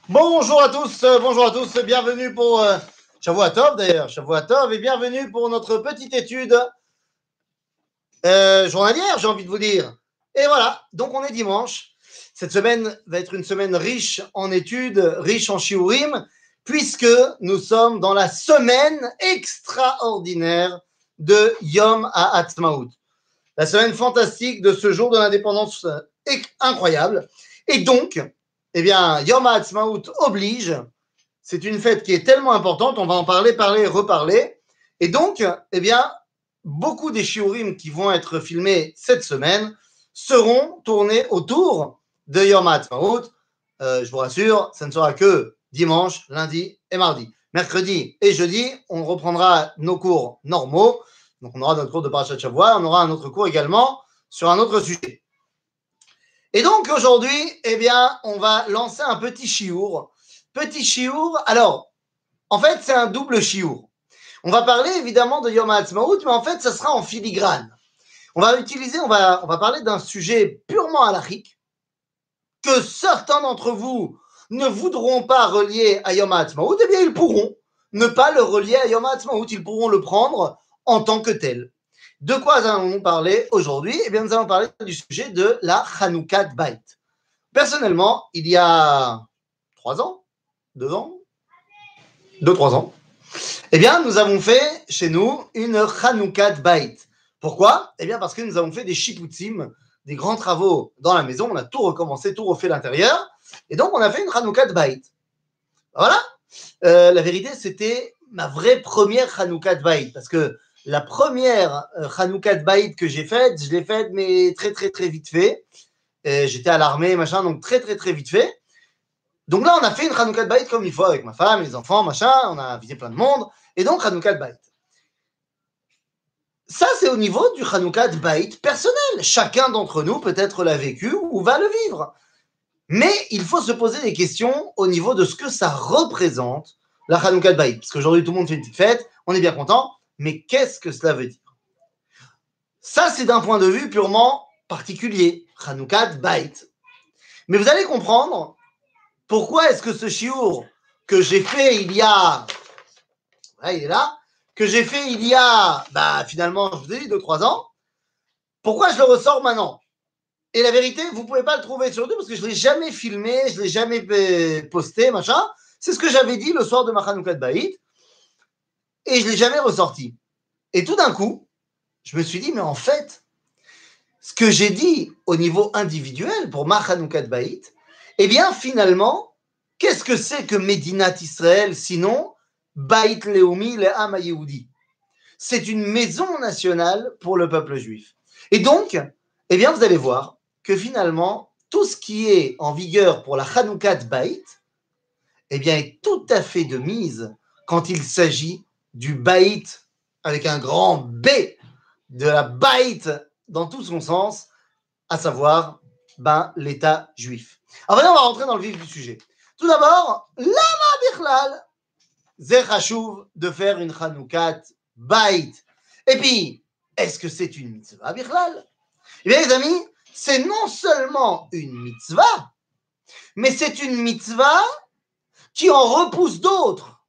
Bonjour à tous, bienvenue pour Shavua Tov d'ailleurs, Shavua Tov, et bienvenue pour notre petite étude journalière, j'ai envie de vous dire. Et voilà, donc on est dimanche. Cette semaine va être une semaine riche en études, riche en shiurim, puisque nous sommes dans la semaine extraordinaire de Yom HaAtzmaut. La semaine fantastique de ce jour de l'indépendance incroyable. Et donc, eh bien, Yom HaAtzmaut oblige. C'est une fête qui est tellement importante, on va en parler, reparler. Et donc, eh bien, beaucoup des shiurim qui vont être filmés cette semaine seront tournés autour de Yom HaAtzmaut. Je vous rassure, ça ne sera que dimanche, lundi et mardi. Mercredi et jeudi, on reprendra nos cours normaux. Donc, on aura notre cours de Parashat Shavua, on aura un autre cours également sur un autre sujet. Et donc, aujourd'hui, eh bien, on va lancer un petit shiur. Petit shiur, alors, en fait, c'est un double shiur. On va parler évidemment de Yom HaAtzmaut, mais en fait, ça sera en filigrane. On va parler d'un sujet purement halachique que certains d'entre vous ne voudront pas relier à Yom HaAtzmaut. Eh bien, ils pourront ne pas le relier à Yom HaAtzmaut. Ils pourront le prendre en tant que tel. De quoi allons-nous parler aujourd'hui? Eh bien, nous allons parler du sujet de la Chanoukat Bait. Personnellement, il y a 3 ans, 2 ans, 2-3 ans, eh bien, nous avons fait chez nous une Chanoukat Bait. Pourquoi? Eh bien, parce que nous avons fait des shiputzim, des grands travaux dans la maison. On a tout recommencé, tout refait l'intérieur. Et donc, on a fait une Chanoukat Bait. Voilà. La vérité, c'était ma vraie première Chanoukat Bait. Parce que la première Chanoukat Bait que j'ai faite, je l'ai faite, mais très, très, très vite fait. J'étais à l'armée, machin, donc très, très, très vite fait. Donc là, on a fait une Chanoukat Bait comme il faut, avec ma femme, les enfants, machin. On a visité plein de monde. Et donc, Chanoukat Bait. Ça, c'est au niveau du Chanoukat Bait personnel. Chacun d'entre nous, peut-être, l'a vécu ou va le vivre. Mais il faut se poser des questions au niveau de ce que ça représente, la Chanoukat Bait. Parce qu'aujourd'hui, tout le monde fait une petite fête, on est bien content, mais qu'est-ce que cela veut dire? Ça, c'est d'un point de vue purement particulier, Chanoukat Bait. Mais vous allez comprendre pourquoi est-ce que ce shiur que j'ai fait il y a... Ouais, il est là. Que j'ai fait il y a, finalement, je vous ai dit, 2-3 ans, pourquoi je le ressors maintenant? Et la vérité, vous ne pouvez pas le trouver sur YouTube parce que je ne l'ai jamais filmé, je ne l'ai jamais posté, machin. C'est ce que j'avais dit le soir de ma Chanoukat Bait et je ne l'ai jamais ressorti. Et tout d'un coup, je me suis dit, mais en fait, ce que j'ai dit au niveau individuel pour ma Chanoukat Bait, eh bien, finalement, qu'est-ce que c'est que Medinat Israël sinon Bait Leumi Le'am HaYehudi? C'est une maison nationale pour le peuple juif. Et donc, eh bien, vous allez voir que finalement, tout ce qui est en vigueur pour la Chanoukat Bait, eh bien, est tout à fait de mise quand il s'agit du Bait avec un grand B, de la Bait dans tout son sens, à savoir l'État juif. Alors maintenant, on va rentrer dans le vif du sujet. Tout d'abord, lama bichlal, zeh chashuv de faire une Chanoukat Bait. Et puis, est-ce que c'est une mitzvah bichlal? Eh bien, les amis, c'est non seulement une mitzvah, mais c'est une mitzvah qui en repousse d'autres.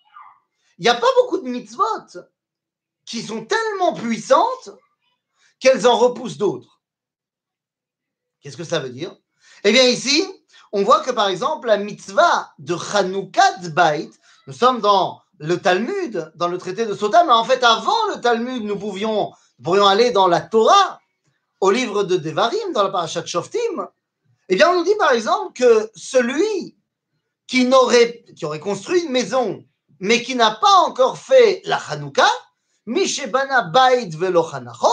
Il n'y a pas beaucoup de mitzvot qui sont tellement puissantes qu'elles en repoussent d'autres. Qu'est-ce que ça veut dire? Eh bien, ici, on voit que, par exemple, la mitzvah de Chanoukat Bait, nous sommes dans le Talmud, dans le traité de Sota, mais en fait, avant le Talmud, nous pourrions aller dans la Torah, au livre de Devarim, dans la Parashat Shoftim. Eh bien, on nous dit, par exemple, que celui qui aurait construit une maison, mais qui n'a pas encore fait la Chanouka, Mishebana Bait velo Chanacho,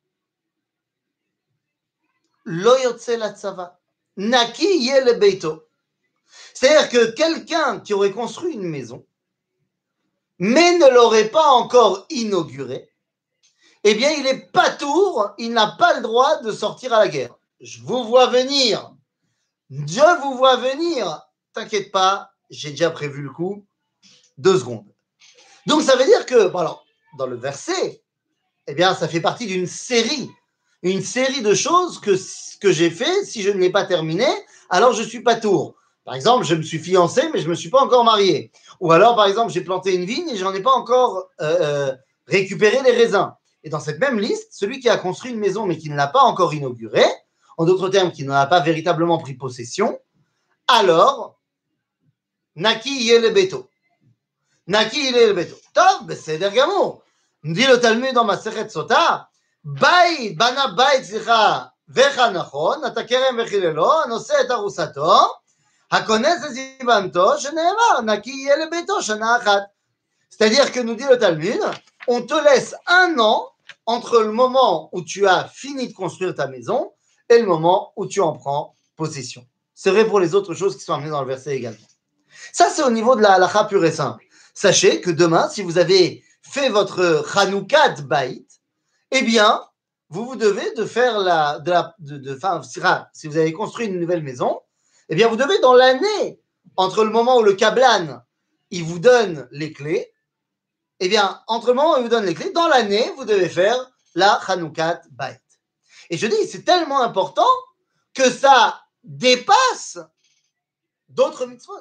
lo yotze la tzava, naki yele beito. C'est-à-dire que quelqu'un qui aurait construit une maison, mais ne l'aurait pas encore inaugurée, eh bien, il est patour, il n'a pas le droit de sortir à la guerre. Je vous vois venir. Je vous vois venir. T'inquiète pas, j'ai déjà prévu le coup. 2 secondes. Donc, ça veut dire que, alors, dans le verset, eh bien, ça fait partie d'une série. Une série de choses que j'ai fait. Si je ne l'ai pas terminé, alors je suis patour. Par exemple, je me suis fiancé, mais je ne me suis pas encore marié. Ou alors, par exemple, j'ai planté une vigne et je n'en ai pas encore récupéré les raisins. Et dans cette même liste, celui qui a construit une maison, mais qui ne l'a pas encore inaugurée, en d'autres termes, qui n'en a pas véritablement pris possession, alors, Naki yé le beto. Naki yé le beto. Tov, בסדר גמור. dit le Talmud dans Masechet Sota, בית, בנה בית, סליחה, וחנכון, אתה כרם וחיללו, הנושא את ארוסתו, הכונס את זיבנתו, שנאמר, נקי יהיה לביתו שנה אחת. C'est-à-dire que nous dit le Talmud, on te laisse un an entre le moment où tu as fini de construire ta maison et le moment où tu en prends possession. C'est vrai pour les autres choses qui sont amenées dans le verset également. Ça, c'est au niveau de la halakha pure et simple. Sachez que demain, si vous avez fait votre Chanoukat Bait, eh bien, vous devez de faire si vous avez construit une nouvelle maison, eh bien, vous devez dans l'année, entre le moment où le Kablan, il vous donne les clés, eh bien, entre le moment où il vous donne les clés, dans l'année, vous devez faire la Chanoukat Bait. Et je dis, c'est tellement important que ça dépasse d'autres mitzvot.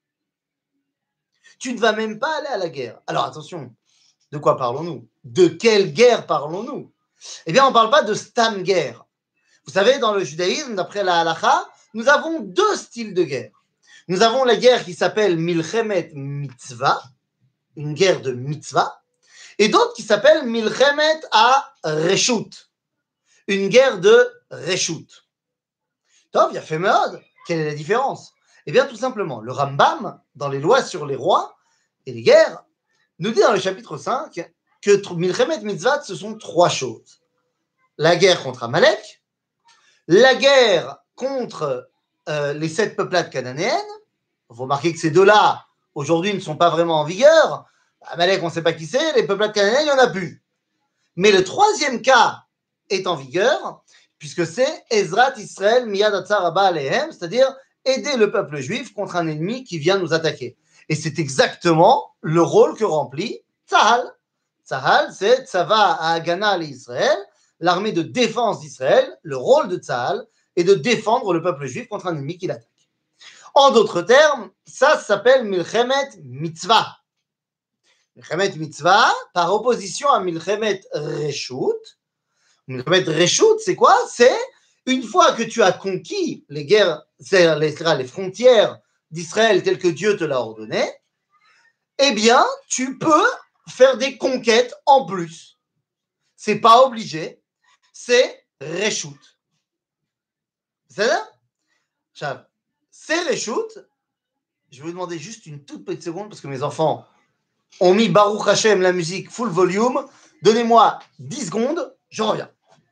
Tu ne vas même pas aller à la guerre. Alors attention, de quoi parlons-nous? De quelle guerre parlons-nous? Eh bien, on ne parle pas de stam guerre. Vous savez, dans le judaïsme, d'après la halakha, nous avons deux styles de guerre. Nous avons la guerre qui s'appelle Milchemet Mitzvah, une guerre de mitzvah, et d'autres qui s'appellent Milchemet à Reshut, une guerre de Reshut. Tov, il y a fait mode. Quelle est la différence? Eh bien, tout simplement, le Rambam, dans les lois sur les rois et les guerres, nous dit dans le chapitre 5 que Milchemet Mitzvah, ce sont trois choses. La guerre contre Amalek, la guerre contre les 7 peuplades cananéennes. Vous remarquez que ces deux-là, aujourd'hui, ne sont pas vraiment en vigueur. Amalek, on ne sait pas qui c'est, les peuplades cananéennes, il n'y en a plus. Mais le troisième cas est en vigueur, puisque c'est Ezrat Israël Miyad Atzar Haba Alehem, c'est-à-dire aider le peuple juif contre un ennemi qui vient nous attaquer. Et c'est exactement le rôle que remplit Tzahal. Tzahal, c'est Tzava Hagana l'Israël, l'armée de défense d'Israël. Le rôle de Tzahal est de défendre le peuple juif contre un ennemi qui l'attaque. En d'autres termes, ça s'appelle Milchemet Mitzvah. Milchemet Mitzvah, par opposition à Milchemet Reshut. Milchemet Reshut, c'est quoi? C'est une fois que tu as conquis les guerres, les frontières d'Israël telles que Dieu te l'a ordonné, eh bien, tu peux faire des conquêtes en plus. C'est pas obligé, c'est Reshut. C'est ça? C'est Reshut. Je vais vous demander juste une toute petite seconde parce que mes enfants ont mis Baruch Hashem la musique full volume. Donnez-moi 10 secondes, je reviens.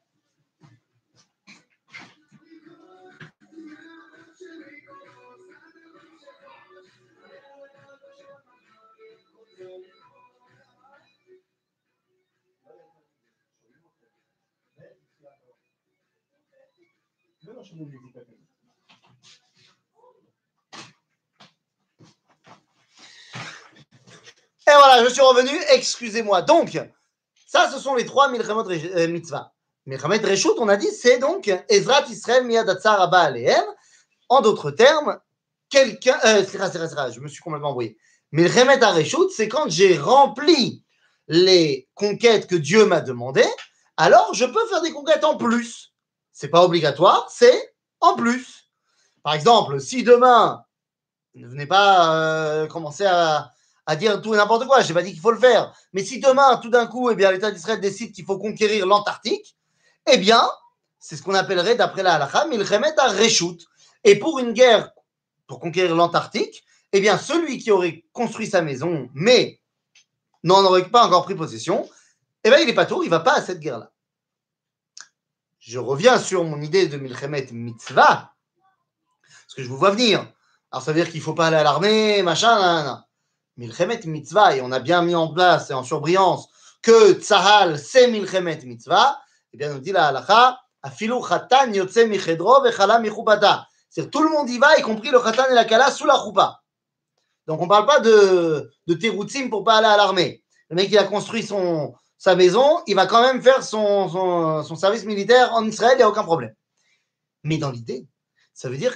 Et voilà, je suis revenu, excusez-moi. Donc, ça, ce sont les 3 Milchemot Mitzvah. Milchemet Reshut, on a dit, c'est donc Ezrat Israël Miyad Atzar Haba Alehem. En d'autres termes, quelqu'un. Je me suis complètement embrouillé. Milchemet Reshut, c'est quand j'ai rempli les conquêtes que Dieu m'a demandées, alors je peux faire des conquêtes en plus. C'est pas obligatoire, c'est en plus. Par exemple, si demain, ne venez pas commencer à dire tout et n'importe quoi, je n'ai pas dit qu'il faut le faire, mais si demain, tout d'un coup, eh bien, l'État d'Israël décide qu'il faut conquérir l'Antarctique, eh bien, c'est ce qu'on appellerait, d'après la halakha, Milchemet Reshut. Et pour une guerre, pour conquérir l'Antarctique, eh bien, celui qui aurait construit sa maison, mais n'en aurait pas encore pris possession, eh bien, il n'est pas tour, il ne va pas à cette guerre-là. Je reviens sur mon idée de Milchemet Mitzvah, parce que je vous vois venir. Alors, ça veut dire qu'il ne faut pas aller à l'armée, machin, nanana. Milchemet Mitzvah, et on a bien mis en place et en surbrillance que Tzahal, c'est Milchemet Mitzvah, eh bien, nous dit la halakha, Afilu Chatan Yotze Michedro Vechala Michupata. C'est-à-dire tout le monde y va, y compris le Chatan et la Kala, sous la choupa. Donc, on ne parle pas de teroutzim pour ne pas aller à l'armée. Le mec, il a construit sa maison, il va quand même faire son service militaire en Israël, il n'y a aucun problème. Mais dans l'idée, ça veut dire que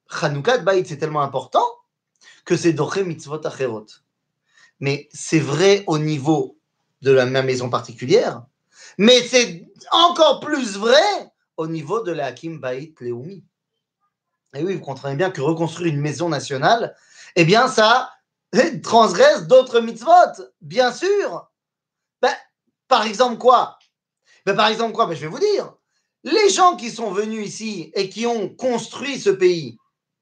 Hanoukat Baït, c'est tellement important que c'est Doche Mitzvot Acherot. Mais c'est vrai au niveau de ma maison particulière, mais c'est encore plus vrai au niveau de la Hakim Baït Leoumi. Et oui, vous comprenez bien que reconstruire une maison nationale, eh bien, ça transgresse d'autres mitzvot, bien sûr. Ben, par exemple quoi? Je vais vous dire. Les gens qui sont venus ici et qui ont construit ce pays,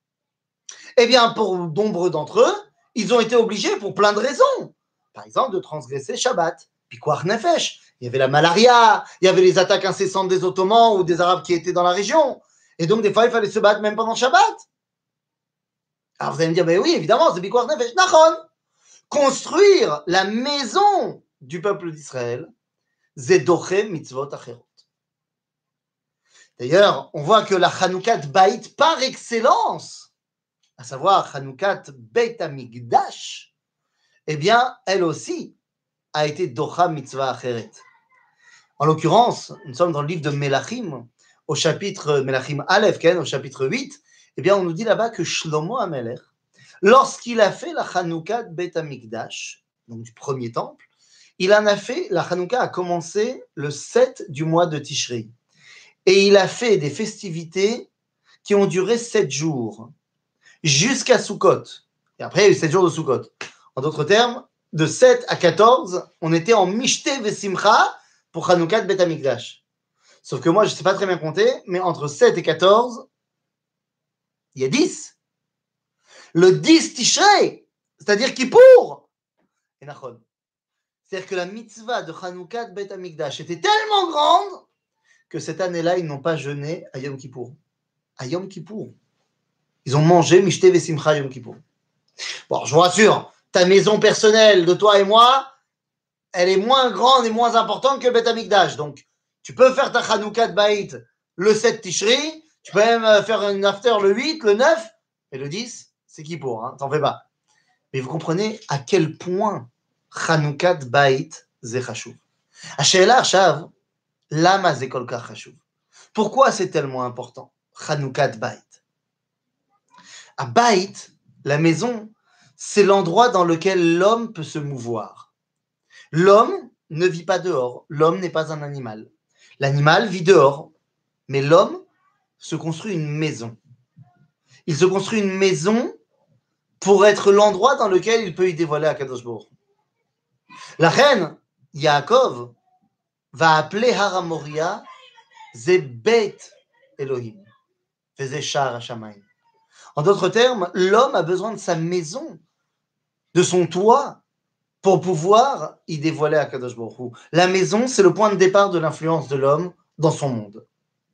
eh bien, pour nombre d'entre eux, ils ont été obligés pour plein de raisons. Par exemple, de transgresser Shabbat. Pikuach Nefesh. Il y avait la malaria, il y avait les attaques incessantes des Ottomans ou des Arabes qui étaient dans la région. Et donc, des fois, il fallait se battre même pendant Shabbat. Alors, vous allez me dire, ben oui, évidemment, c'est Pikuach Nefesh. Nachon. Construire la maison du peuple d'Israël, Zedoche Mitzvot Acherot. D'ailleurs, on voit que la Hanoukat Baït par excellence, à savoir Hanoukat Beit Hamikdash, eh bien, elle aussi a été Docha Mitzvah Acheret. En l'occurrence, nous sommes dans le livre de Melachim, au chapitre Melachim Aleph, au chapitre 8, eh bien, on nous dit là-bas que Shlomo HaMelech, lorsqu'il a fait la Hanoukat Beit Hamikdash, donc du premier temple, il en a fait, la Hanouka a commencé le 7 du mois de Tishri. Et il a fait des festivités qui ont duré 7 jours, jusqu'à Sukkot. Et après, il y a eu 7 jours de Sukkot. En d'autres termes, de 7 à 14, on était en Mishte Vesimcha pour Hanoukat Bet Hamikdash. Sauf que moi, je ne sais pas très bien compter, mais entre 7 et 14, il y a 10. Le 10 Tishrei, c'est-à-dire Kippour, et Nachon. C'est-à-dire que la mitzvah de Hanoukat Bet Hamikdash était tellement grande que cette année-là, ils n'ont pas jeûné à Yom Kippour. À Yom Kippour. Ils ont mangé Mishte Vesimcha Yom Kippour. Bon, je vous rassure, ta maison personnelle de toi et moi, elle est moins grande et moins importante que Bet Hamikdash. Donc, tu peux faire ta Hanoukat Baït le 7 Tishri, tu peux même faire une after le 8, le 9, et le 10, c'est Kippour, hein, t'en fais pas. Mais vous comprenez à quel point Hanoukat Baït c'est chashuv. Ashela Achav, lama c'est kol kach chashuv. Pourquoi c'est tellement important, Hanoukat Baït? À Baït, la maison, c'est l'endroit dans lequel l'homme peut se mouvoir. L'homme ne vit pas dehors. L'homme n'est pas un animal. L'animal vit dehors. Mais l'homme se construit une maison. Il se construit une maison pour être l'endroit dans lequel il peut y dévoiler Akadosh Baruch Hu. La reine, Yaakov, va appeler Har Moria Zebet Elohim. Faisait Shar Hashamayim. En d'autres termes, l'homme a besoin de sa maison, de son toit, pour pouvoir y dévoiler Akadosh Baruch Hu. La maison, c'est le point de départ de l'influence de l'homme dans son monde.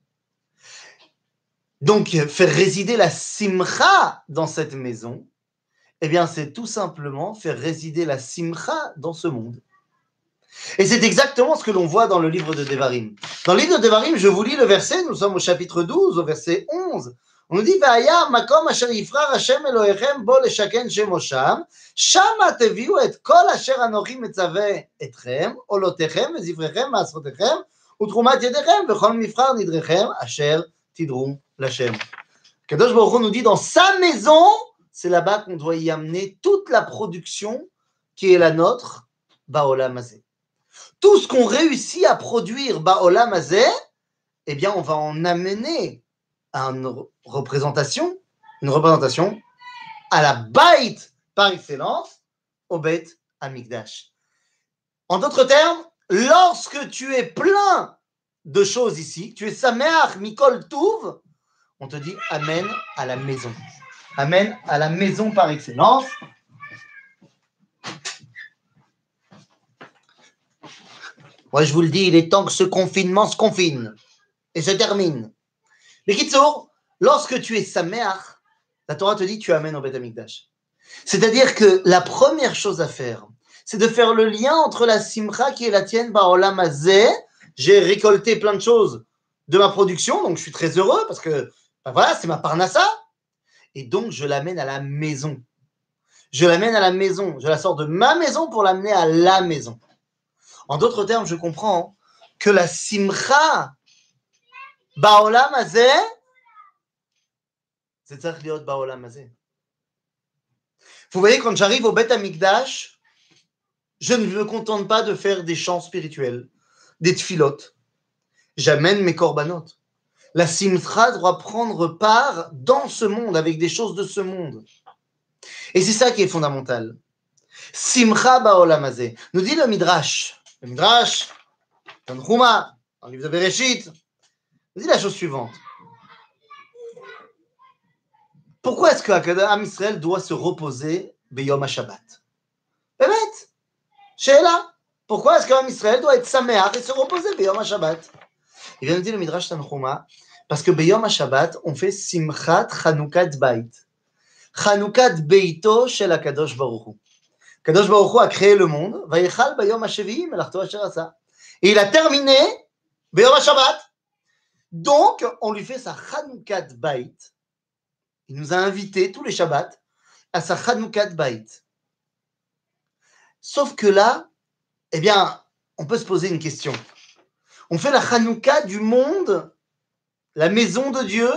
Donc, faire résider la simcha dans cette maison, eh bien, c'est tout simplement faire résider la simcha dans ce monde. Et c'est exactement ce que l'on voit dans le livre de Devarim. Dans le livre de Devarim, je vous lis le verset, nous sommes au chapitre 12, au verset 11. On nous dit, Va'aya makom asher yifrar Hashem Elohechem bo leshaken shemo sham, shama teviu et kol asher anochi metzaveh etchem, olotechem vezivrechem ma'asrotechem, utrumat yedechem, vechol mifrar nidrechem asher tidrum l'Hashem. Kadosh Baruch Hu nous dit, dans sa maison, c'est là-bas qu'on doit y amener toute la production qui est la nôtre, Ba'olam hazeh. Tout ce qu'on réussit à produire Ba'olam hazeh, eh bien, on va en amener à une représentation à la Baït par excellence, au Beit Hamikdash. En d'autres termes, lorsque tu es plein de choses ici, tu es Sameach Mikol Touv, on te dit Amen à la maison. Amen à la maison par excellence. Moi, je vous le dis, il est temps que ce confinement se confine et se termine. Mais Kitsour, lorsque tu es Sameach, la Torah te dit tu amènes au Beit Hamikdash. C'est-à-dire que la première chose à faire, c'est de faire le lien entre la simcha qui est la tienne, Ba'olam hazeh. J'ai récolté plein de choses de ma production, donc je suis très heureux parce que ben voilà, c'est ma parnassa. Et donc je l'amène à la maison. Je l'amène à la maison. Je la sors de ma maison pour l'amener à la maison. En d'autres termes, je comprends que la simcha Ba'olam hazeh, זה צריך להיות בעולם הזה. Vous voyez, quand j'arrive au Beth Amikdash, je ne me contente pas de faire des chants spirituels, des tfilotes. J'amène mes korbanot. La simcha doit prendre part dans ce monde, avec des choses de ce monde. Et c'est ça qui est fondamental. Simcha ba'olam hazeh. Nous dit le Midrash, Tanchuma, dans le livre de Bereshit, nous dit la chose suivante. Pourquoi est-ce que Am Israël doit se reposer Beyom HaShabbat? Bémet, Sheila. Pourquoi est-ce qu'Am Israël doit être sameach et se reposer Beyom HaShabbat? Il vient de dire le Midrash Tanchuma, parce que Beyom HaShabbat, on fait Simchat Chanoukat Bait. Chanoukat Beito Shel HaKadosh Baruch Hu. Kadosh Baruch Hu a créé le monde, Vayechal Bayom HaShevi'i Melachto Asher Asa. Et il a terminé Beyom HaShabbat. Donc, on lui fait sa Chanoukat Bait. Il nous a invités tous les Shabbats à sa Chanoukat Bait. Sauf que là, eh bien, on peut se poser une question. On fait la Chanouka du monde, la maison de Dieu,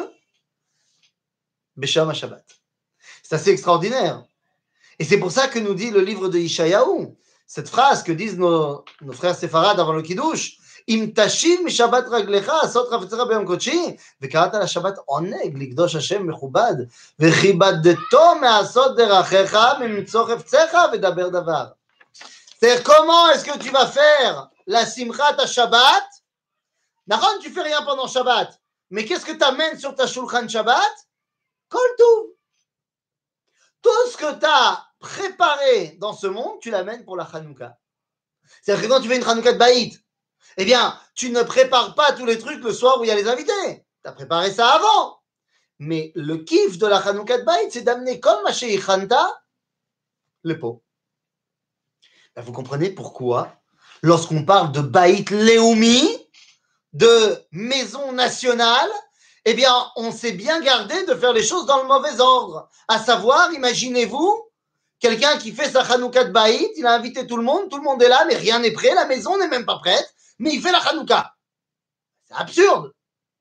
Besham HaShabbat. C'est assez extraordinaire. Et c'est pour ça que nous dit le livre de Ishayahu, cette phrase que disent nos frères séfarades avant le Kiddush, Im tashiv mishabbat raglecha asot rafetzecha b'yom kodshi v'karata la-shabbat oneg likdosh Hashem mechubad v'chibadto me'asot derachecha mimtzo chefzecha v'daber davar. C'est-à-dire, comment est-ce que tu vas faire la simchat à Shabbat? Naron, tu fais rien pendant Shabbat, mais qu'est-ce que tu amènes sur ta shulchan Shabbat? Kol touv. Tout ce que tu as préparé dans ce monde, tu l'amènes pour la Hanouka. C'est-à-dire que quand tu fais une Hanouka de Baït, eh bien, tu ne prépares pas tous les trucs le soir où il y a les invités. Tu as préparé ça avant. Mais le kiff de la Hanouka de Baït, c'est d'amener comme Mashéi Chanta le pot. Ben, vous comprenez pourquoi, lorsqu'on parle de Baït Leumi, de maison nationale, eh bien, on s'est bien gardé de faire les choses dans le mauvais ordre. À savoir, imaginez-vous, quelqu'un qui fait sa Hanouka de Baït, il a invité tout le monde est là, mais rien n'est prêt, la maison n'est même pas prête, mais il fait la Hanouka. C'est absurde.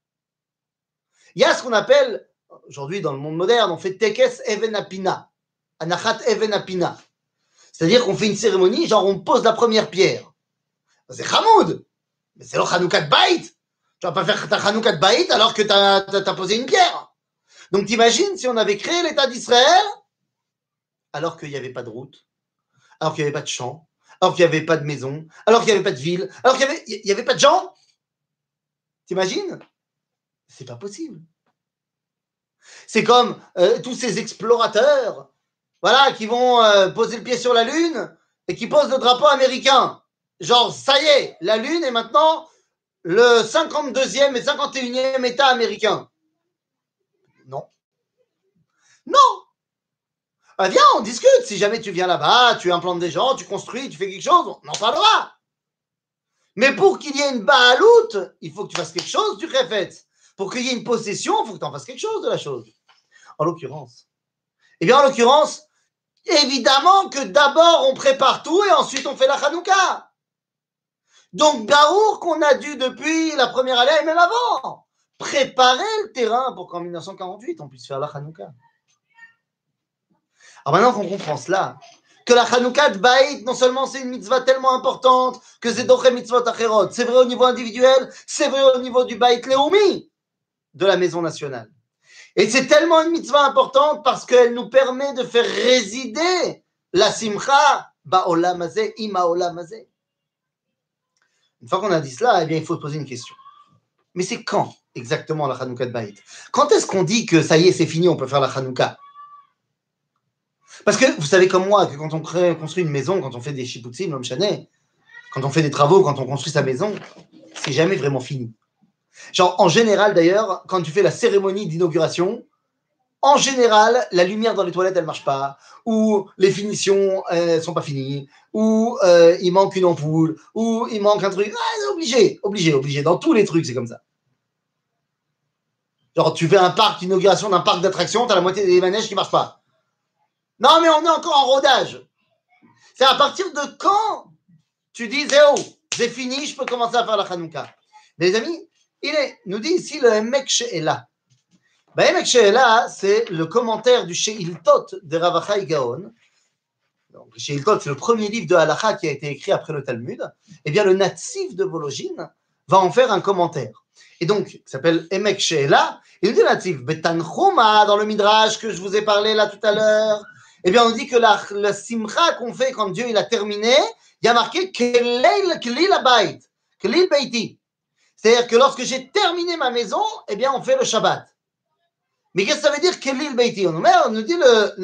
Il y a ce qu'on appelle, aujourd'hui dans le monde moderne, on fait Tekes Even Apina, Anachat Even Apina. C'est-à-dire qu'on fait une cérémonie, genre on pose la première pierre. C'est Hamoud, mais c'est le Hanouka de Baït. Tu vas pas faire ta Hanouka de Baït alors que tu as posé une pierre. Donc t'imagines si on avait créé l'État d'Israël alors qu'il n'y avait pas de route, alors qu'il n'y avait pas de champ, alors qu'il n'y avait pas de maison, alors qu'il n'y avait pas de ville, alors qu'il n'y avait pas de gens. T'imagines? C'est pas possible. C'est comme tous ces explorateurs, voilà, qui vont poser le pied sur la Lune et qui posent le drapeau américain. Genre, ça y est, la Lune est maintenant le 52e et 51e État américain. Non. Non. Ah, viens, on discute. Si jamais tu viens là-bas, tu implantes des gens, tu construis, tu fais quelque chose, on en parlera. Mais pour qu'il y ait une baaloute, il faut que tu fasses quelque chose du Khefetz. Pour qu'il y ait une possession, il faut que tu en fasses quelque chose de la chose. En l'occurrence. Eh bien, en l'occurrence, évidemment que d'abord on prépare tout et ensuite on fait la Hanouka. Donc, Barour qu'on a dû depuis la première année et même avant, préparer le terrain pour qu'en 1948 on puisse faire la Hanouka. Alors maintenant qu'on comprend cela, que la Hanouka de Baït, non seulement c'est une mitzvah tellement importante que c'est d'autres mitzvot acherot, c'est vrai au niveau individuel, c'est vrai au niveau du Baït Leumi, de la maison nationale. Et c'est tellement une mitzvah importante parce qu'elle nous permet de faire résider la simcha ba'olam hazeh, ima olam hazeh. Une fois qu'on a dit cela, eh bien, il faut se poser une question. Mais c'est quand exactement la Hanouka de Baït? Quand est-ce qu'on dit que ça y est, c'est fini, on peut faire la Hanouka? Parce que vous savez comme moi que quand on construit une maison, quand on fait des shibutzim, l'homme chané, quand on fait des travaux, quand on construit sa maison, c'est jamais vraiment fini. Genre, en général d'ailleurs, quand tu fais la cérémonie d'inauguration, en général, la lumière dans les toilettes, elle marche pas, ou les finitions sont pas finies, ou il manque une ampoule, ou il manque un truc. Ah, obligé. Dans tous les trucs, c'est comme ça. Genre, tu fais un parc d'inauguration d'un parc d'attractions, t'as la moitié des manèges qui marchent pas. Non, mais on est encore en rodage. C'est à partir de quand tu dis, oh, c'est fini, je peux commencer à faire la Hanouka. Les amis, nous dit ici le mec est là. Baemek Sheela, c'est le commentaire du Sheiltot de Rav Achai Gaon. Donc, Sheiltot, c'est le premier livre de Halacha qui a été écrit après le Talmud. Eh bien, le natif de Vologine va en faire un commentaire. Et donc, il s'appelle Emek Sheela. Il dit natif, Betanchuma, dans le Midrash que je vous ai parlé là tout à l'heure. Eh bien, on dit que la simcha qu'on fait quand Dieu il a terminé, il y a marqué Kelil Abayit, Kelil Beiti. C'est-à-dire que lorsque j'ai terminé ma maison, eh bien, on fait le Shabbat. Mais qu'est-ce que ça veut dire Kelil Beiti? On nous dit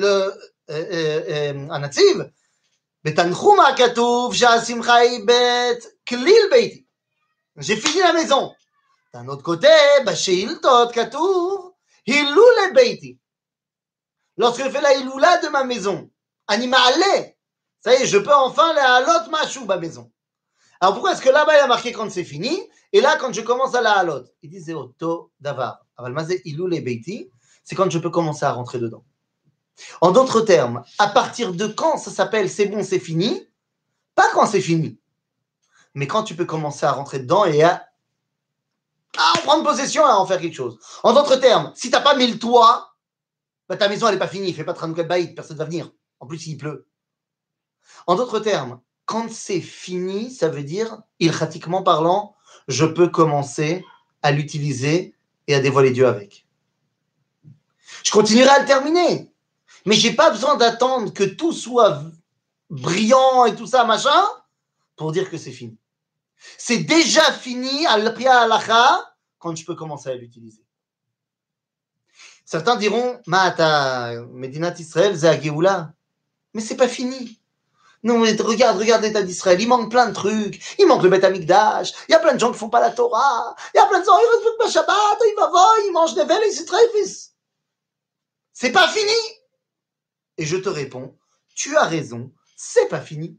un natif, Betanchuma Katuv, Sha'asimcha Bet, Kelil Beiti. J'ai fini la maison. D'un autre côté, Sheiltot Katuv, Hilul Beiti. Lorsque je fais la Hilula de ma maison, Anima Ale, ça y est, je peux enfin la halot machou, ma maison. Alors pourquoi est-ce que là-bas il a marqué quand c'est fini, et là quand je commence à la halot? Il dit c'est Oto Davar. Aval Mazé Hilul Beiti, c'est quand je peux commencer à rentrer dedans. En d'autres termes, à partir de quand ça s'appelle c'est bon, c'est fini, pas quand c'est fini, mais quand tu peux commencer à rentrer dedans et à en prendre possession et à en faire quelque chose. En d'autres termes, si tu n'as pas mis le toit, bah, ta maison elle n'est pas finie, il ne fait pas de Hanouka Baït, personne ne va venir. En plus, il pleut. En d'autres termes, quand c'est fini, ça veut dire, ilchatiquement parlant, je peux commencer à l'utiliser et à dévoiler Dieu avec. Je continuerai à le terminer, mais je n'ai pas besoin d'attendre que tout soit brillant et tout ça, machin, pour dire que c'est fini. C'est déjà fini, al-Priya al-Acha, quand je peux commencer à l'utiliser. Certains diront, Ma'ata, Medinat Israël, c'est Géoula. Mais c'est pas fini. Non, mais regarde l'État d'Israël, il manque plein de trucs. Il manque le Beth Amikdash. Il y a plein de gens qui font pas la Torah. Il y a plein de gens qui respectent pas Shabbat. Ils vont voir, ils mangent des velles et c'est très fils. C'est pas fini. Et je te réponds, tu as raison, c'est pas fini.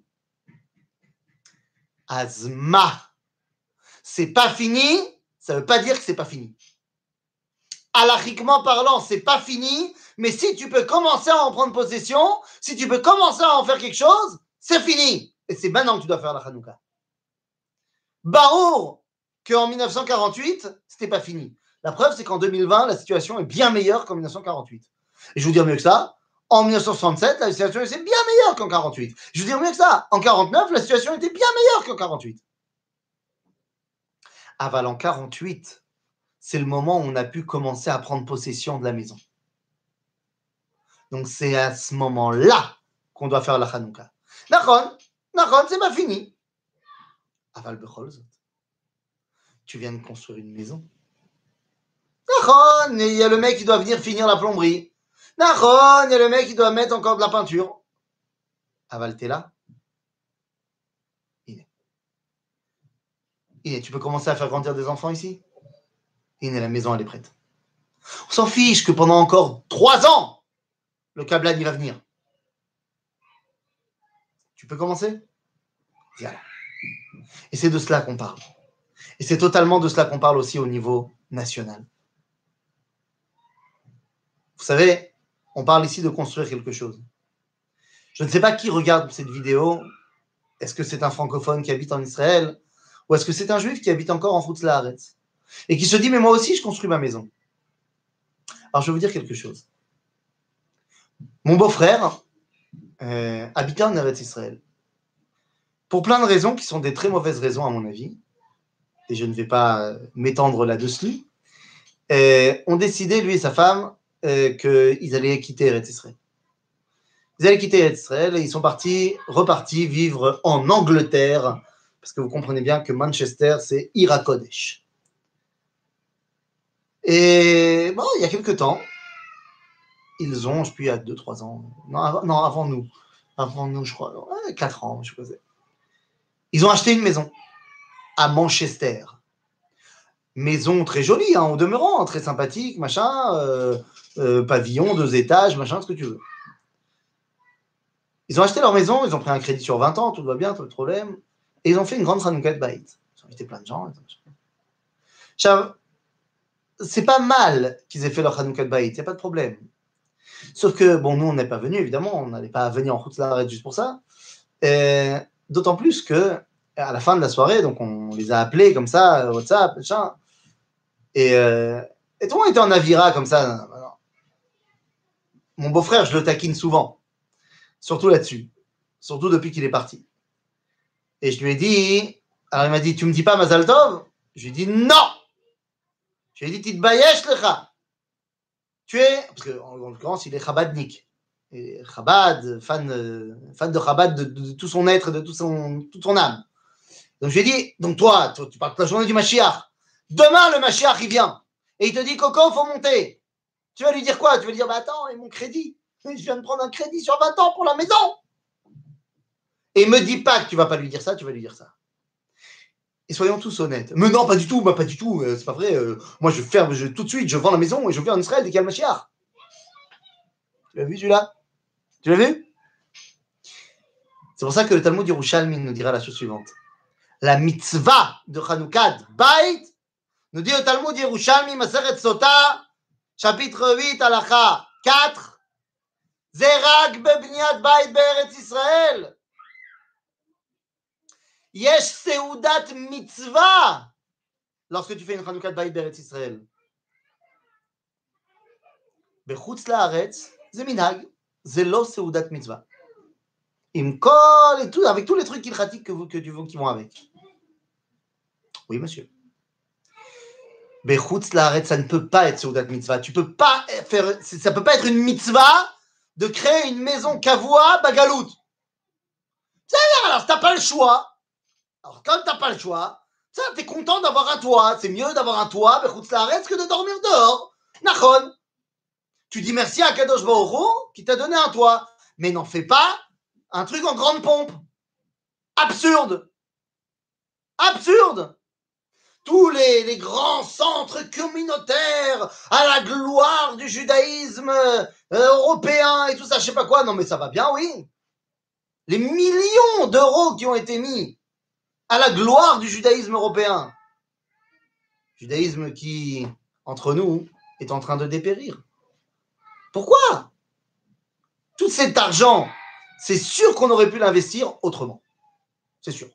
Azma. C'est pas fini, ça veut pas dire que c'est pas fini. Halachiquement parlant, c'est pas fini, mais si tu peux commencer à en prendre possession, si tu peux commencer à en faire quelque chose, c'est fini. Et c'est maintenant que tu dois faire la Hanouka. Barour qu'en 1948, c'était pas fini. La preuve, c'est qu'en 2020, la situation est bien meilleure qu'en 1948. Et je vous dis mieux que ça, en 1967, la situation était bien meilleure qu'en 48. Je vous dis mieux que ça, en 49, la situation était bien meilleure qu'en 48. Aval en 48, c'est le moment où on a pu commencer à prendre possession de la maison. Donc c'est à ce moment-là qu'on doit faire la Hanouka. Nachon, c'est pas fini. Aval bechol zot. Tu viens de construire une maison. Nachon, il y a le mec qui doit venir finir la plomberie. Nachon, il y a le mec qui doit mettre encore de la peinture. Aval, t'es là. Tu peux commencer à faire grandir des enfants ici. La maison, elle est prête. On s'en fiche que pendant encore 3 ans, le câblan, il va venir. Tu peux commencer? Voilà. Et c'est de cela qu'on parle. Et c'est totalement de cela qu'on parle aussi au niveau national. Vous savez, on parle ici de construire quelque chose. Je ne sais pas qui regarde cette vidéo. Est-ce que c'est un francophone qui habite en Israël? Ou est-ce que c'est un juif qui habite encore en Chutz La'aretz? Et qui se dit, mais moi aussi, je construis ma maison. Alors, je vais vous dire quelque chose. Mon beau-frère habitait en Eretz Israël. Pour plein de raisons qui sont des très mauvaises raisons, à mon avis. Et je ne vais pas m'étendre là-dessus. Ont décidé, lui et sa femme, qu'ils allaient quitter Eretz Israël. Ils allaient quitter Eretz Israël et ils sont repartis vivre en Angleterre, parce que vous comprenez bien que Manchester, c'est Ira Kodesh. Et bon, il y a quelques temps, ils ont, je sais plus, il y a 2-3 ans, non, avant nous, je crois, 4 ans, je sais. Ils ont acheté une maison à Manchester. Maison très jolie, hein, au demeurant, très sympathique, machin, pavillon, 2 étages, machin, ce que tu veux. Ils ont acheté leur maison, ils ont pris un crédit sur 20 ans, tout va bien, pas de problème. Et ils ont fait une grande Hanouka Baït. Ils ont invité plein de gens. C'est pas mal qu'ils aient fait leur Hanouka Baït, il n'y a pas de problème. Sauf que, bon, nous, on n'est pas venus, évidemment, on n'allait pas venir en Chutz La'aretz juste pour ça. D'autant plus que, à la fin de la soirée, donc on les a appelés comme ça, WhatsApp, machin. Et Et tout le monde était en Avira comme ça. Mon beau-frère, je le taquine souvent. Surtout là-dessus. Surtout depuis qu'il est parti. Et je lui ai dit, alors il m'a dit, tu me dis pas Mazal Tov? Je lui ai dit non. Je lui ai dit, Titbayesh lecha. Tu es, parce qu'en l'occurrence, il est Chabadnik. Et Chabad, fan de Chabad de tout son être, de toute son âme. Donc je lui ai dit, donc toi, tu parles de la journée du Mashiach. Demain, le Mashiach, il vient. Et il te dit, Coco, il faut monter. Tu vas lui dire quoi? Tu vas lui dire, bah attends, et mon crédit? Je viens de prendre un crédit sur 20 ans pour la maison. Et me dis pas que tu vas pas lui dire ça, tu vas lui dire ça. Et soyons tous honnêtes. Mais non, pas du tout, pas du tout, c'est pas vrai. Moi, je ferme tout de suite, je vends la maison et je viens en Israël dès qu'il y a le Mashiach. Tu l'as vu, celui-là? Tu l'as vu? C'est pour ça que le Talmud Yerushalmi nous dira la chose suivante. La mitzvah de Hanoukat Bait nous dit au Talmud Yerushalmi, Maseret Sota, chapitre 8, halacha 4, Zerak bebniat Bait be'eretz Israël. Yesh seudat mitzvah lorsque tu fais une Hanoukat Bait be'eretz Israël. Bechutz la'aretz, ze minhag, ze lo seudat mitzvah. Im kol et tout, avec tous les trucs ilchatiques qui vont avec. Oui, monsieur. Bechutz la'aretz, ça ne peut pas être seudat mitzvah. Tu peux pas faire, ça peut pas être une mitzvah de créer une maison kavua bagalout. Alors, si t'as pas le choix, alors comme t'as pas le choix, ça, t'es content d'avoir un toit. C'est mieux d'avoir un toit, bechutz la'aretz, que de dormir dehors. Nachon. Tu dis merci à Kadosh Baruch Hu qui t'a donné un toit. Mais n'en fais pas un truc en grande pompe. Absurde. Absurde. Tous les grands centres communautaires à la gloire du judaïsme européen et tout ça, je sais pas quoi. Non, mais ça va bien, oui. Les millions d'euros qui ont été mis à la gloire du judaïsme européen. Judaïsme qui, entre nous, est en train de dépérir. Pourquoi? Tout cet argent, c'est sûr qu'on aurait pu l'investir autrement. C'est sûr.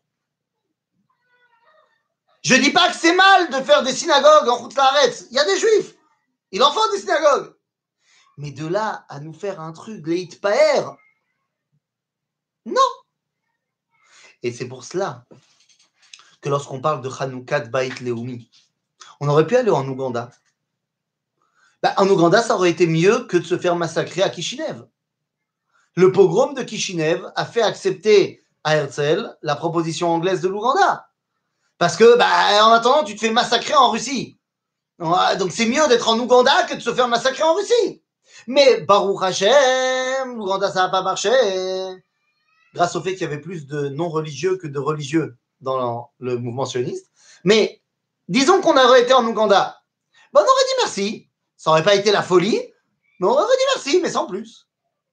Je dis pas que c'est mal de faire des synagogues en route la'aretz. Il y a des juifs. Il en faut des synagogues. Mais de là à nous faire un truc, leit paer, non. Et c'est pour cela que lorsqu'on parle de Hanoukat Bait Leumi, on aurait pu aller en Ouganda. En Ouganda, ça aurait été mieux que de se faire massacrer à Kishinev. Le pogrom de Kishinev a fait accepter à Herzl la proposition anglaise de l'Ouganda. Parce que, en attendant, tu te fais massacrer en Russie. Donc, c'est mieux d'être en Ouganda que de se faire massacrer en Russie. Mais, Baruch Hashem, l'Ouganda, ça n'a pas marché. Grâce au fait qu'il y avait plus de non-religieux que de religieux dans le mouvement sioniste. Mais, disons qu'on aurait été en Ouganda. On aurait dit merci. Ça n'aurait pas été la folie, mais on aurait dit merci, mais sans plus.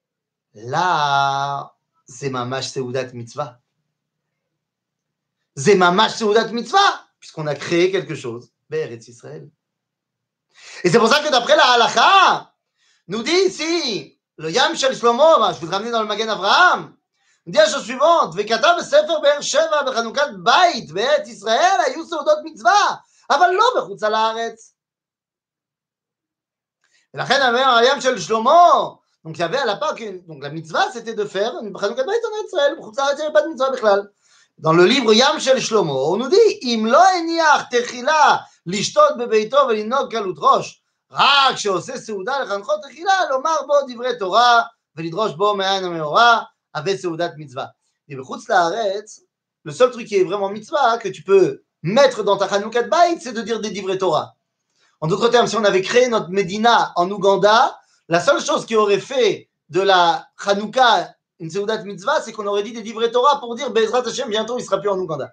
Là, c'est mamash seudat mitzvah. C'est mamash seudat mitzvah, puisqu'on a créé quelque chose. Be'eretz Israël. Et c'est pour ça que d'après la halakha, nous dit ici, le Yam Shel Shlomo, je vous ramener dans le Magen Avraham, nous dit la chose suivante, Vekata besefer Be'er Sheva bechanukat bait be'eretz Israël, ayu seudot mitzvah, aval lo bechutz la'aretz. ולכן אומר הים של שלמה, donc il y avait à la Pâque, donc la mitzvah c'était de faire une Hanoukat Bait en Israël, בחוץ לארץ il n'y avait pas de mitzvah בכלל. Dans le livre Yam Shel Shlomo, on nous dit, אם לא הניח תחילה לשתות בביתו ולנהוג קלות ראש, רק שעושה סעודה לחנכות תחילה, לומר בו דברי תורה ולדרוש בו מעין המאורע, הווה סעודת מצווה. Et בחוץ לארץ, le seul truc qui est vraiment mitzvah, que tu peux mettre dans ta Hanoukat Bait, c'est de dire des divrei Torah. En d'autres termes, si on avait créé notre Médina en Ouganda, la seule chose qui aurait fait de la Hanouka une Seudat Mitzvah, c'est qu'on aurait dit des divrei Torah pour dire Bezrat Hashem, bientôt il ne sera plus en Ouganda.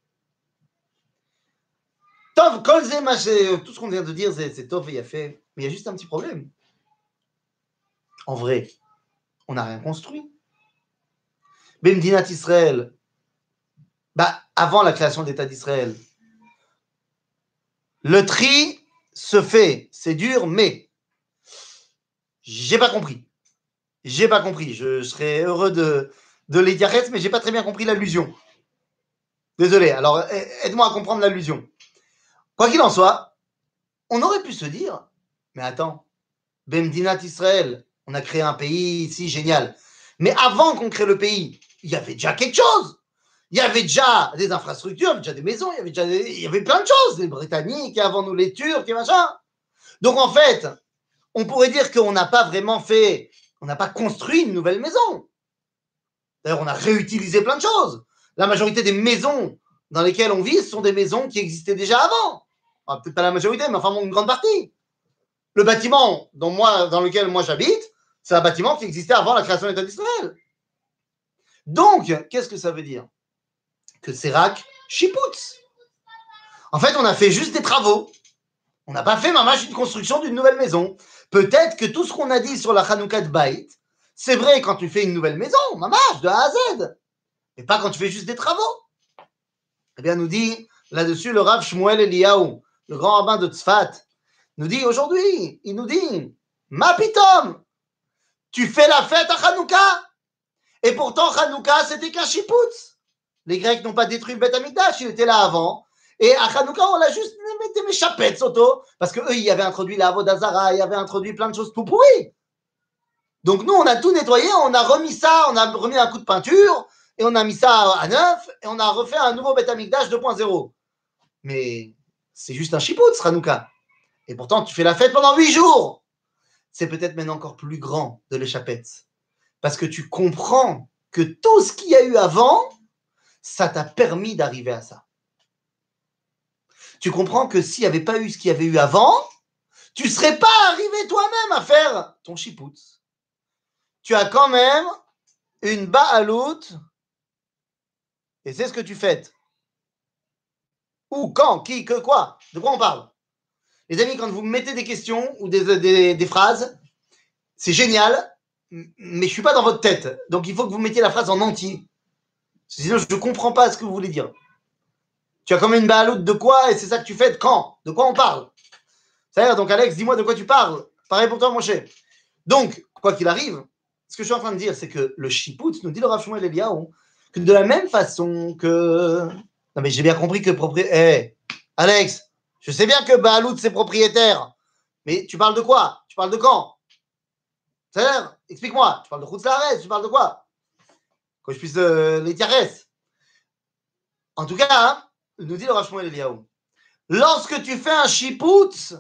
Tov, tout ce qu'on vient de dire, c'est Tov et Yafé, mais il y a juste un petit problème. En vrai, on n'a rien construit. Bemdinat Israël, avant la création de l'État d'Israël, le tri se fait, c'est dur, mais j'ai pas compris. J'ai pas compris. Je serais heureux de les dire, mais j'ai pas très bien compris l'allusion. Désolé. Alors, aide-moi à comprendre l'allusion. Quoi qu'il en soit, On aurait pu se dire, mais attends, Bemdinat Israël, on a créé un pays ici génial. Mais avant qu'on crée le pays, il y avait déjà quelque chose. Il y avait déjà des infrastructures, il y avait déjà des maisons, il y avait plein de choses. Les Britanniques, avant nous les Turcs et machin. Donc en fait, on pourrait dire qu'on n'a pas vraiment fait, on n'a pas construit une nouvelle maison. D'ailleurs, on a réutilisé plein de choses. La majorité des maisons dans lesquelles on vit, ce sont des maisons qui existaient déjà avant. Enfin, peut-être pas la majorité, mais enfin une grande partie. Le bâtiment dans lequel moi j'habite, c'est un bâtiment qui existait avant la création de l'État d'Israël. Donc, qu'est-ce que ça veut dire? Que c'est Rak Shiputz. En fait, on a fait juste des travaux. On n'a pas fait mamash une construction d'une nouvelle maison. Peut-être que tout ce qu'on a dit sur la Hanouka de Bait, c'est vrai quand tu fais une nouvelle maison, mamash, de A à Z. Mais pas quand tu fais juste des travaux. Eh bien, nous dit là-dessus le Rav Shmuel Eliyahu, le grand rabbin de Tzfat, nous dit aujourd'hui, il nous dit, ma pitom, tu fais la fête à Hanouka. Et pourtant, Hanouka, c'était qu'un chiputz. Les Grecs n'ont pas détruit le Beth Amikdash, il était là avant. Et à Hanouka, on l'a juste mis mes chapettes, Soto, parce qu'eux, ils avaient introduit la Avodazara, ils avaient introduit plein de choses tout pourries. Donc nous, on a tout nettoyé, on a remis ça, on a remis un coup de peinture, et on a mis ça à neuf, et on a refait un nouveau Beth Amikdash 2.0. Mais c'est juste un chiputz, Hanouka. Et pourtant, tu fais la fête pendant 8 jours. C'est peut-être même encore plus grand de l'échappette. Parce que tu comprends que tout ce qu'il y a eu avant, ça t'a permis d'arriver à ça. Tu comprends que s'il n'y avait pas eu ce qu'il y avait eu avant, tu ne serais pas arrivé toi-même à faire ton chiputz. Tu as quand même une baalout, et c'est ce que tu fêtes. Où, quand, qui, que, quoi? De quoi on parle? Les amis, quand vous me mettez des questions ou des phrases, c'est génial, mais je ne suis pas dans votre tête. Donc il faut que vous mettiez la phrase en entier. Sinon, je ne comprends pas ce que vous voulez dire. Tu as quand même une baaloute de quoi et c'est ça que tu fais quand? De quoi on parle? C'est-à-dire, donc Alex, dis-moi de quoi tu parles. Pareil pour toi, mon cher. Donc, quoi qu'il arrive, ce que je suis en train de dire, c'est que le Shiputz, nous dit le Rav Shmuel Eliyahu, que de la même façon que... Non mais j'ai bien compris que propriétaire... Alex, je sais bien que baaloute, c'est propriétaire. Mais tu parles de quoi? Tu parles de quand? C'est-à-dire, explique-moi. Tu parles de Khoutzlaretz, tu parles de quoi? Que je puisse les tiares. En tout cas, hein, nous dit le Rav Shmuel Eliyahu, lorsque tu fais un Shiputz,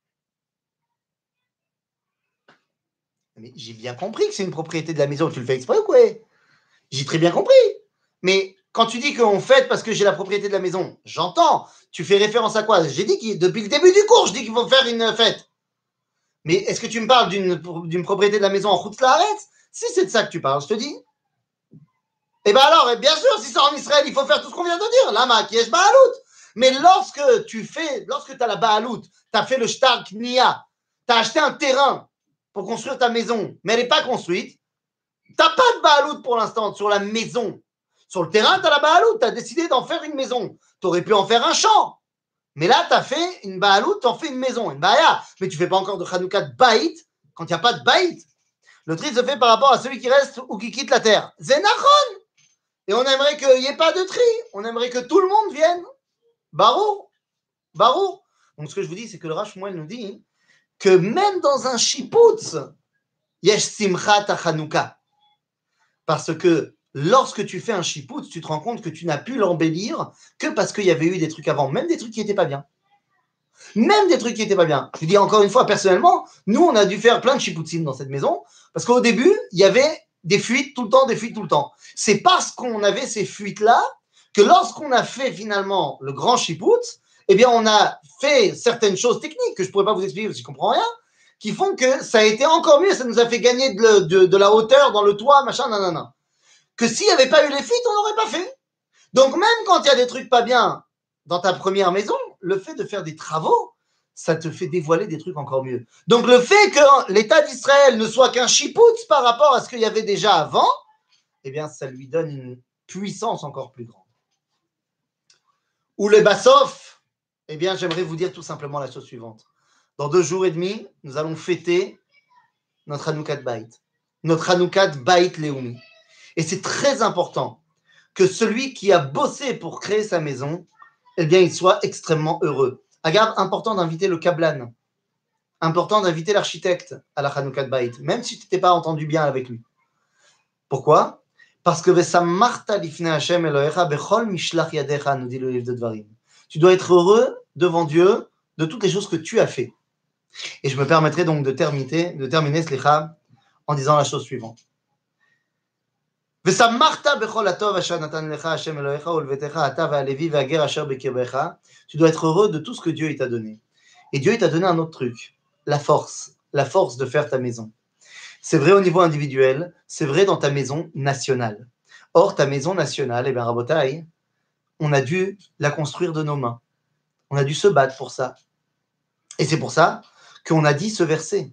mais j'ai bien compris que c'est une propriété de la maison, tu le fais exprès ou quoi? J'ai très bien compris. Mais quand tu dis qu'on fête parce que j'ai la propriété de la maison, j'entends. Tu fais référence à quoi? J'ai dit que depuis le début du cours, je dis qu'il faut faire une fête. Mais est-ce que tu me parles d'une propriété de la maison en Khoutzlaretz? Si c'est de ça que tu parles, je te dis. Eh bien alors, et bien sûr, si c'est en Israël, il faut faire tout ce qu'on vient de dire. Lama, qui est Baalout. Mais lorsque tu as la Baalout, tu as fait le Shtar Knia, tu as acheté un terrain pour construire ta maison, mais elle n'est pas construite, tu n'as pas de Baalout pour l'instant sur la maison. Sur le terrain, tu as la Baalout, tu as décidé d'en faire une maison. Tu aurais pu en faire un champ. Mais là, tu as fait une Baalout, tu en fais une maison, une Baïa. Mais tu ne fais pas encore de Hanouka de Baït quand il n'y a pas de Baït. Le tri se fait par rapport à celui qui reste ou qui quitte la terre. Zénachon. Et on aimerait qu'il n'y ait pas de tri. On aimerait que tout le monde vienne. Barou. Barou. Donc, ce que je vous dis, c'est que le Rav Shmuel nous dit que même dans un Shiputz, yesh simchat Hanouka. Parce que lorsque tu fais un Shiputz, tu te rends compte que tu n'as pu l'embellir que parce qu'il y avait eu des trucs avant, même des trucs qui n'étaient pas bien. Même des trucs qui n'étaient pas bien. Je dis encore une fois, personnellement, nous, on a dû faire plein de Shiputzim dans cette maison parce qu'au début, il y avait des fuites tout le temps, des fuites tout le temps. C'est parce qu'on avait ces fuites-là que lorsqu'on a fait finalement le grand Shiputz, eh bien, on a fait certaines choses techniques que je ne pourrais pas vous expliquer parce que je ne comprends rien, qui font que ça a été encore mieux, ça nous a fait gagner de la hauteur dans le toit, machin, nanana. Que s'il n'y avait pas eu les fuites, on n'aurait pas fait. Donc, même quand il y a des trucs pas bien dans ta première maison, le fait de faire des travaux, ça te fait dévoiler des trucs encore mieux. Donc, le fait que l'État d'Israël ne soit qu'un chiputz par rapport à ce qu'il y avait déjà avant, eh bien, ça lui donne une puissance encore plus grande. Ou le Bassof, eh bien, j'aimerais vous dire tout simplement la chose suivante. Dans 2 jours et demi, nous allons fêter notre Hanouka de Bait, notre Hanouka de Bait Leumi. Et c'est très important que celui qui a bossé pour créer sa maison, eh bien, il soit extrêmement heureux. Agarde, important d'inviter le Kablan, important d'inviter l'architecte à la Hanoukat Bait, même si tu t'es pas entendu bien avec lui. Pourquoi? Parce que Vesamarta lifnei Hashem Elohecha bechol mishlach yadecha, nous dit le livre de Dvarim. Tu dois être heureux devant Dieu de toutes les choses que tu as fait. Et je me permettrai donc de terminer slicha, en disant la chose suivante. Vesamarta bechol atov asher natan lecha Hashem Elohecha ulvetecha ata ve'alevi ve'ager asher bekirbecha. Tu dois être heureux de tout ce que Dieu t'a donné. Et Dieu t'a donné un autre truc, la force de faire ta maison. C'est vrai au niveau individuel, c'est vrai dans ta maison nationale. Or, ta maison nationale, eh bien, Rabotai, on a dû la construire de nos mains. On a dû se battre pour ça. Et c'est pour ça qu'on a dit ce verset.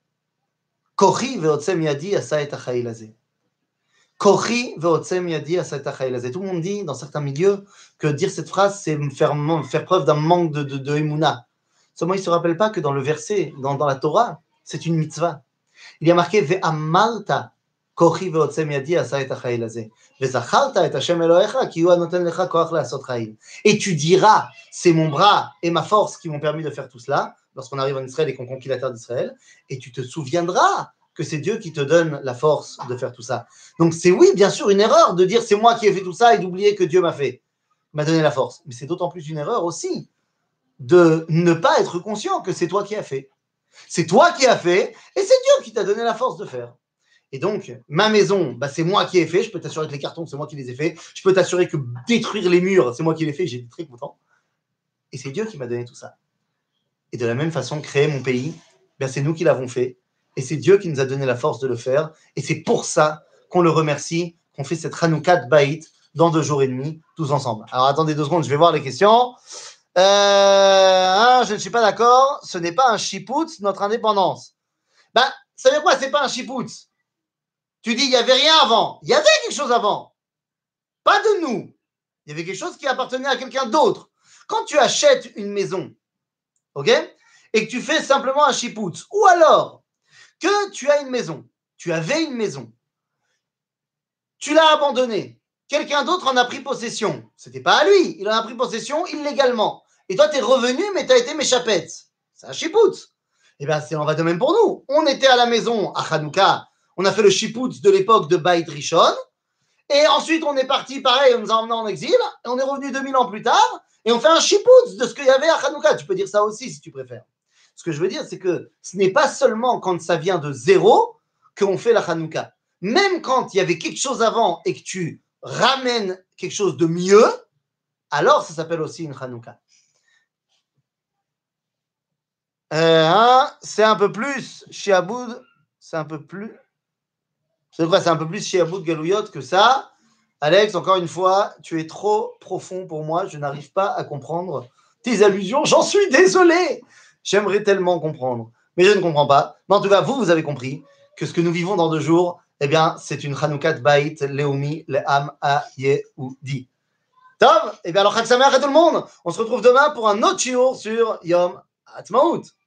Kochi ve'otzem yadi asa et ha'chayil hazeh. Kochi ve'otzem yadi asa et ha'chayil hazeh. Tout le monde dit, dans certains milieux, que dire cette phrase, c'est faire preuve d'un manque de émouna. Seulement, ils ne se rappellent pas que dans le verset, dans la Torah, c'est une mitzvah. Il y a marqué Ve'amalta kochi ve'otzem yadi asa et ha'chayil hazeh. Ve'zacharta et Hashem Elohecha ki hu hanoten lecha koach la'asot chayil. Et tu diras, c'est mon bras et ma force qui m'ont permis de faire tout cela, lorsqu'on arrive en Israël et qu'on conquit la terre d'Israël, et tu te souviendras que c'est Dieu qui te donne la force de faire tout ça. Donc c'est oui, bien sûr, une erreur de dire c'est moi qui ai fait tout ça et d'oublier que Dieu m'a donné la force. Mais c'est d'autant plus une erreur aussi de ne pas être conscient que c'est toi qui as fait. C'est toi qui as fait, et c'est Dieu qui t'a donné la force de faire. Et donc, ma maison, c'est moi qui ai fait. Je peux t'assurer que les cartons, c'est moi qui les ai faits. Je peux t'assurer que détruire les murs, c'est moi qui les ai faits. J'étais très content. Et c'est Dieu qui m'a donné tout ça. Et de la même façon, créer mon pays, c'est nous qui l'avons fait. Et c'est Dieu qui nous a donné la force de le faire. Et c'est pour ça qu'on le remercie, qu'on fait cette Hanoukat Bait dans 2 jours et demi, tous ensemble. Alors, attendez 2 secondes, je vais voir les questions. Je ne suis pas d'accord. Ce n'est pas un chipout, notre indépendance. Ça veut dire quoi? C'est pas un chipout. Tu dis, il n'y avait rien avant. Il y avait quelque chose avant. Pas de nous. Il y avait quelque chose qui appartenait à quelqu'un d'autre. Quand tu achètes une maison, ok, et que tu fais simplement un chipout, ou alors que tu as une maison, tu avais une maison, tu l'as abandonnée, quelqu'un d'autre en a pris possession. C'était pas à lui, il en a pris possession illégalement. Et toi, tu es revenu, mais tu as été méchapette. C'est un chipout. Eh bien, c'est en va de même pour nous. On était à la maison à Hanouka, on a fait le chipout de l'époque de Beit Rishon, et ensuite on est parti, pareil, on nous a emmenés en exil, et on est revenu 2000 ans plus tard, et on fait un chipout de ce qu'il y avait à Hanouka. Tu peux dire ça aussi si tu préfères. Ce que je veux dire, c'est que ce n'est pas seulement quand ça vient de zéro qu'on fait la Hanouka. Même quand il y avait quelque chose avant et que tu ramènes quelque chose de mieux, alors ça s'appelle aussi une Hanouka. C'est un peu plus Shiaboud, c'est un peu plus. C'est quoi? C'est un peu plus Shiaboud Galouyot que ça. Alex, encore une fois, tu es trop profond pour moi. Je n'arrive pas à comprendre tes allusions. J'en suis désolé. J'aimerais tellement comprendre, mais je ne comprends pas. Mais en tout cas, vous avez compris que ce que nous vivons dans 2 jours, eh bien, c'est une Hanoukat Bait Leumi Le'am HaYehudi. Tov, eh bien, alors Chag Sameach à tout le monde. On se retrouve demain pour un autre shiur sur Yom Ha'atzmaut.